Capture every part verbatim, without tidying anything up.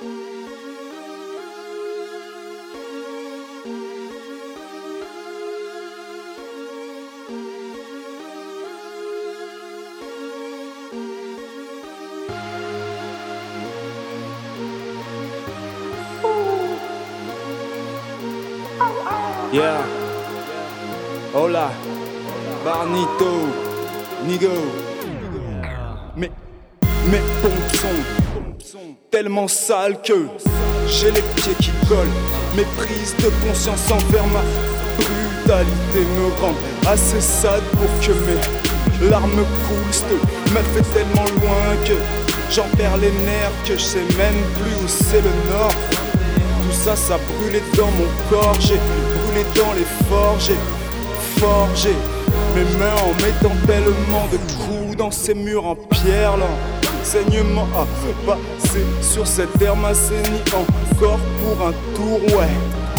Yeah, hola, Barnito, Nigo. Mais mes pompes sont tellement sales que j'ai les pieds qui collent. Mes prises de conscience envers ma brutalité me rendent assez sade pour que mes larmes coulent. Cette meuf est tellement loin que j'en perds les nerfs, que je sais même plus où c'est le nord. Tout ça, ça brûlait dans mon corps. J'ai brûlé dans les forges, j'ai forgé mes mains en mettant tellement de coups dans ces murs en pierre. L'enseignement a passé sur cette terre m'a saigné encore pour un tour, ouais.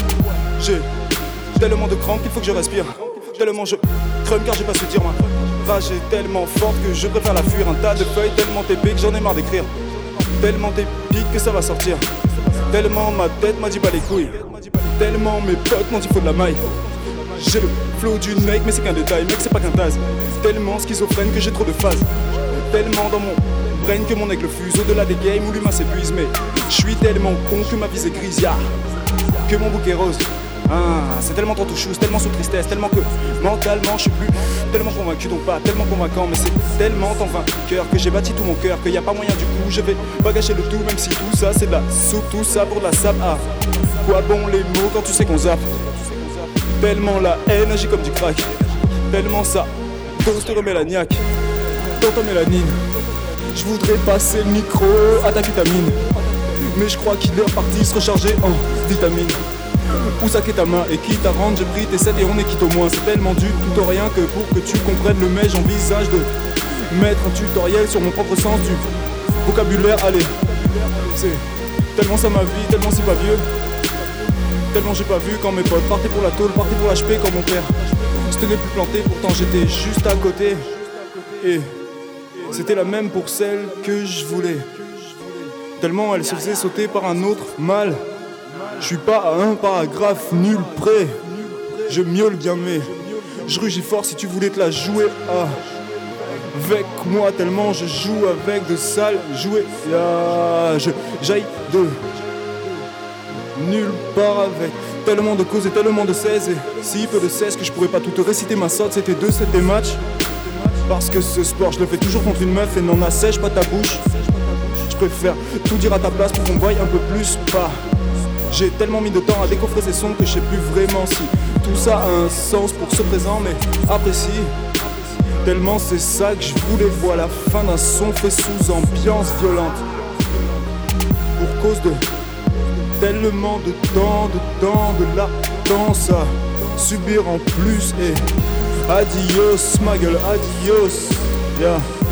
J'ai tellement de crampes qu'il faut que je respire. Tellement je crème car j'ai pas su dire ma rage est tellement forte que je préfère la fuir. Un tas de feuilles tellement épiques que j'en ai marre d'écrire. Tellement épique que ça va sortir. Tellement ma tête m'a dit pas les couilles. Tellement mes potes m'ont dit faut de la maille. J'ai le flow d'une mec mais c'est qu'un détail, mec c'est pas qu'un tasse. Tellement schizophrène que j'ai trop de phases. Tellement dans mon brain que mon aigle fuse au-delà des games où l'humain s'épuise. Mais je suis tellement con que ma vie est grise, yeah. Que mon bouquet rose. Ah, c'est tellement trop touchou, tellement sous tristesse, tellement que mentalement je suis plus tellement convaincu, donc pas tellement convaincant, mais c'est tellement en vainqueur que j'ai bâti tout mon cœur, qu'il y a pas moyen du coup, je vais pas gâcher le tout, même si tout ça c'est de la soupe, tout ça pour de la sable. Ah, quoi bon les mots quand tu sais qu'on zappe. Tellement la haine agit comme du crack, tellement ça dose te remet la niaque dans ta mélanine. Je voudrais passer le micro à ta vitamine, mais je crois qu'il est reparti se recharger en vitamine. Où ça qu'est ta main et qui t'arrange, j'ai pris tes sept et on est quitte au moins. C'est tellement du tout au rien que pour que tu comprennes le mais j'envisage de mettre un tutoriel sur mon propre sens du vocabulaire. Allez, c'est tellement ça ma vie, tellement c'est pas vieux. Tellement j'ai pas vu quand mes potes partaient pour la tôle, partaient pour l'H P quand mon père se tenait plus planté, pourtant j'étais juste à côté. Et c'était la même pour celle que je voulais. Tellement elle se faisait sauter par un autre mal. Je suis pas à un paragraphe nul près. Je miaule bien mais je rugis fort si tu voulais te la jouer ah. Avec moi tellement je joue avec de sales jouets yeah. Je jaillis de nulle part avec tellement de causes et tellement de seize. Et si peu de seize que je pourrais pas tout te réciter ma sorte. C'était deux, c'était match. Parce que ce sport je le fais toujours contre une meuf et n'en assèche pas ta bouche. Je préfère tout dire à ta place pour qu'on voie un peu plus pas. J'ai tellement mis de temps à décoffrer ces sons que je sais plus vraiment si tout ça a un sens pour ce présent, mais apprécie. Tellement c'est ça que je voulais voir la fin d'un son fait sous ambiance violente. Pour cause de tellement de temps, de temps, de latence à subir en plus. Et adios ma gueule, adios, yeah.